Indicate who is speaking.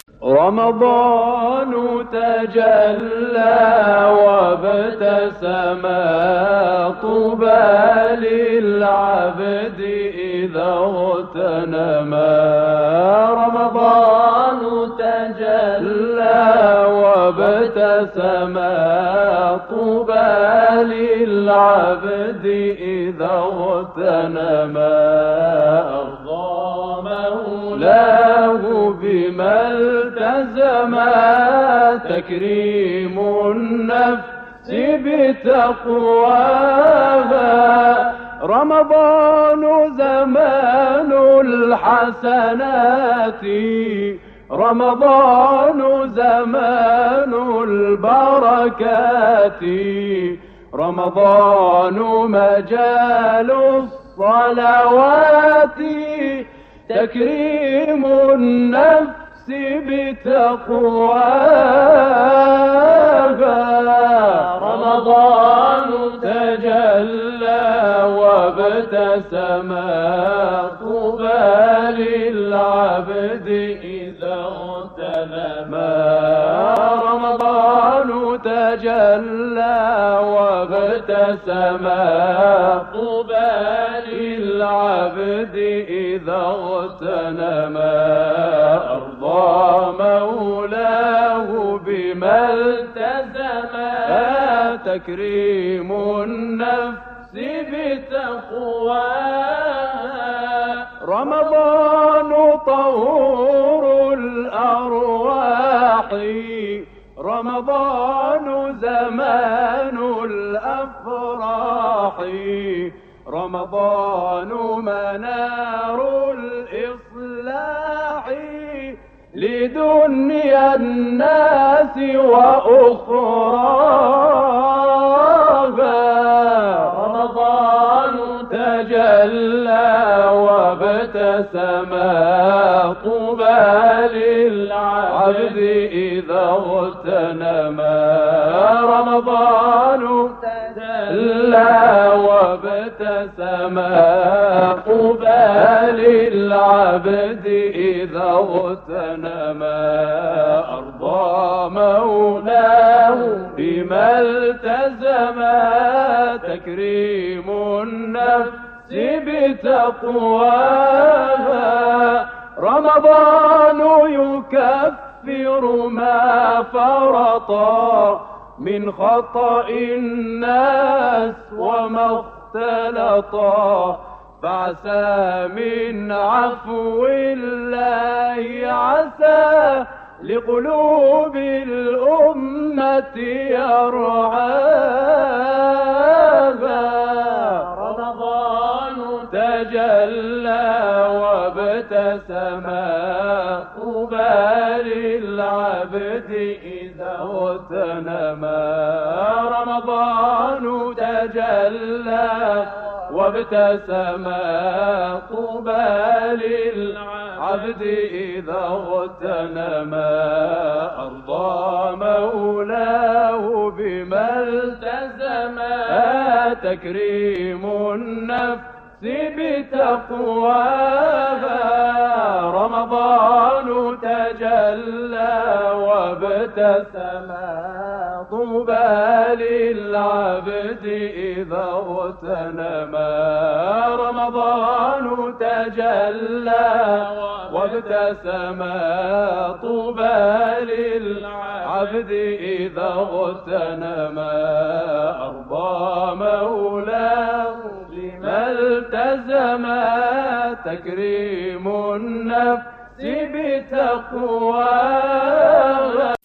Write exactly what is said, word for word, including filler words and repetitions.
Speaker 1: رمضان تجلى وابتسم، طوبى للعبد إذا اغتنما. رمضان تجلى وابتسم، طوبى للعبد إذا اغتنما. أرضى مولاه بما التزم، تكريم النفس بتقواها. رمضان زمان الحسنات، رمضان زمان البركات. رمضان مجال الصلوات، تكريم النفس بتقواها. رمضان تجلى وابتسم، طوبى للعبد إذا اغتنما. رمضان تجلى وابتسم، طوبى للعبد إذا اغتنما. أرضى مولاه بما التزم، تكريم النفس بتقواها. رمضان طهور الأرواح، رمضان زمان الأفراح. رمضان منار الإصلاح، لدنيا الناس وأخراها. رمضان تجلى وابتسم، طوبى للعبد إذا اغتنما. رمضان تجلى وابتسم، طوبى للعبد إذا اغتنما. أرضى مولاه بما التزم، تكريم النفس بتقواها. رمضان يكفر ما فرطا من خطأ الناس وما اختلطا. فعسى من عفو الله، عسى لقلوب الأمة يرعاها. رمضان تجلى وابتسم، طوبى للعبد إذا اغتنما. رمضان تجلى وابتسم، طوبى للعبد إذا اغتنما. أرضى مولاه بما التزم، تكريم النفس بتقواها. رمضان تجلى وابتسم، طوبى للعبد إذا اغتنما. رمضان تجلى وابتسم، طوبى للعبد إذا اغتنما. أرضى مولاه بما التزم، تكريم النفس بتقواها.